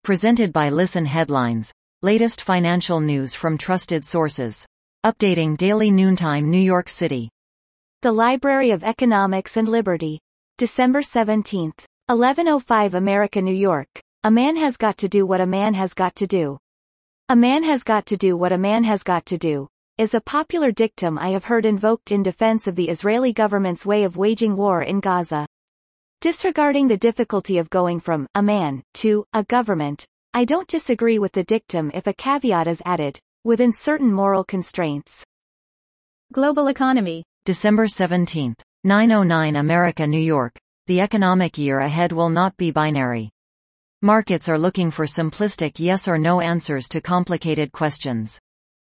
Presented by Listen Headlines. Latest financial news from trusted sources. Updating daily noontime New York City. The Library of Economics and Liberty. December 17th. 11:05 America, New York. A man has got to do what a man has got to do. A man has got to do what a man has got to do, is a popular dictum I have heard invoked in defense of the Israeli government's way of waging war in Gaza. Disregarding the difficulty of going from a man to a government, I don't disagree with the dictum if a caveat is added, within certain moral constraints. Global economy. December 17th. 9:09 America, New York. The economic year ahead will not be binary. Markets are looking for simplistic yes or no answers to complicated questions.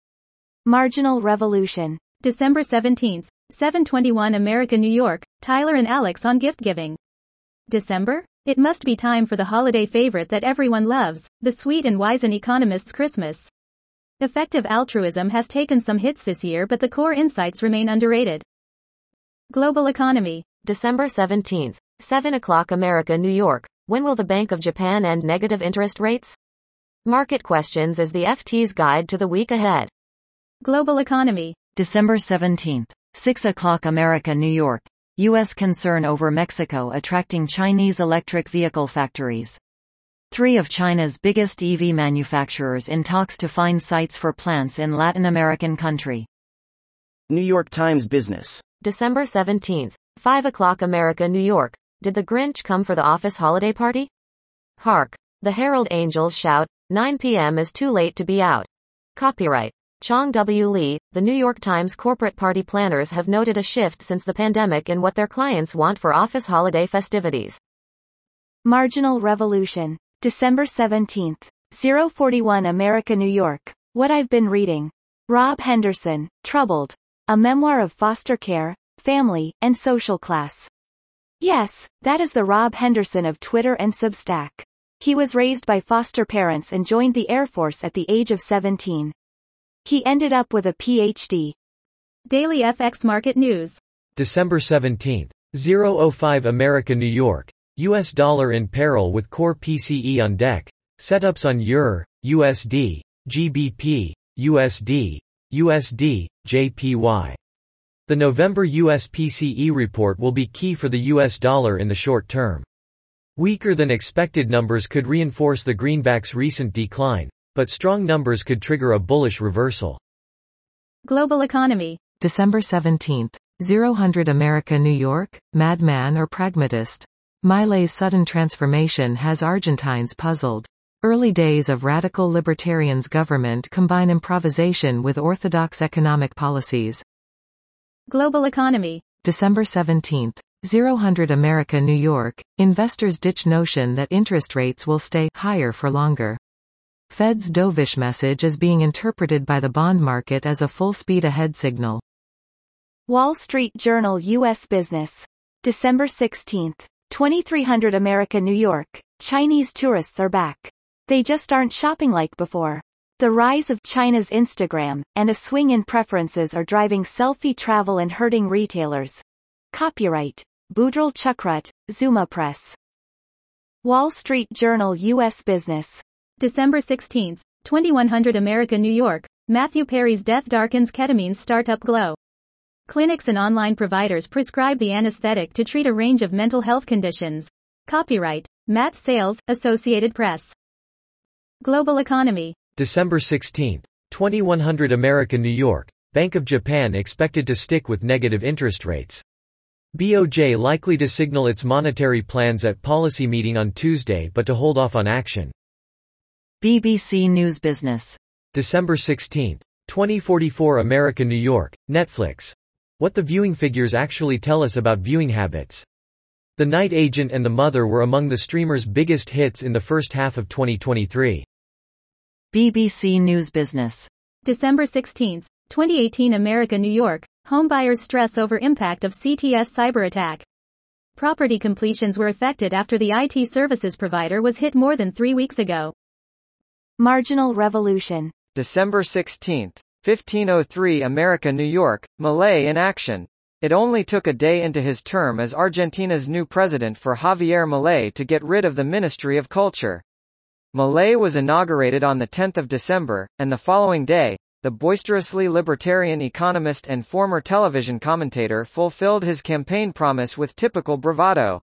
Marginal revolution. December 17th. 7:21 America, New York. Tyler and Alex on gift giving. December? It must be time for the holiday favorite that everyone loves, the sweet and wizened economist's Christmas. Effective altruism has taken some hits this year, but the core insights remain underrated. Global economy. December 17th, 7 o'clock America, New York. When will the Bank of Japan end negative interest rates? Market questions is the FT's guide to the week ahead. Global economy. December 17th. 6 o'clock America, New York. U.S. concern over Mexico attracting Chinese electric vehicle factories. 3 of China's biggest EV manufacturers in talks to find sites for plants in Latin American country. New York Times Business. December 17th, 5 o'clock America, New York. Did the Grinch come for the office holiday party? Hark! The Herald Angels shout, 9 p.m. is too late to be out. Copyright. Chong W. Lee. The New York Times corporate party planners have noted a shift since the pandemic in what their clients want for office holiday festivities. Marginal revolution. December 17th. 0:41 America, New York. What I've been reading. Rob Henderson, Troubled. A memoir of foster care, family, and social class. Yes, that is the Rob Henderson of Twitter and Substack. He was raised by foster parents and joined the Air Force at the age of 17. He ended up with a PhD. Daily FX Market News. December 17th. 0:05 America, New York. US dollar in peril with core PCE on deck. Setups on EUR, USD, GBP, USD, USD, JPY. The November US PCE report will be key for the US dollar in the short term. Weaker than expected numbers could reinforce the greenback's recent decline, but strong numbers could trigger a bullish reversal. Global economy. December 17th. 0:00 America, New York. Madman or pragmatist? Milei's sudden transformation has Argentines puzzled. Early days of radical libertarians' government combine improvisation with orthodox economic policies. Global economy. December 17th. 0:00 America, New York. Investors ditch notion that interest rates will stay higher for longer. Fed's dovish message is being interpreted by the bond market as a full speed ahead signal. Wall Street Journal U.S. Business. December 16th. 2300 America, New York. Chinese tourists are back. They just aren't shopping like before. The rise of China's Instagram and a swing in preferences are driving selfie travel and hurting retailers. Copyright. Budral Chukrut, Zuma Press. Wall Street Journal U.S. Business. December 16th. 2100 America, New York. Matthew Perry's death darkens ketamine's startup glow. Clinics and online providers prescribe the anesthetic to treat a range of mental health conditions. Copyright. Matt Sales, Associated Press. Global economy. December 16th. 2100 America, New York. Bank of Japan expected to stick with negative interest rates. BOJ likely to signal its monetary plans at policy meeting on Tuesday but to hold off on action. BBC News Business. December 16th. 2044 America, New York. Netflix. What the viewing figures actually tell us about viewing habits. The Night Agent and The Mother were among the streamer's biggest hits in the first half of 2023. BBC News Business. December 16th. 2018 America, New York. Homebuyers stress over impact of CTS cyber attack. Property completions were affected after the IT services provider was hit more than 3 weeks ago. Marginal revolution. December 16th. 1503 America, New York. Milei in action. It only took a day into his term as Argentina's new president for Javier Milei to get rid of the Ministry of Culture. Milei was inaugurated on 10 December, and the following day, the boisterously libertarian economist and former television commentator fulfilled his campaign promise with typical bravado.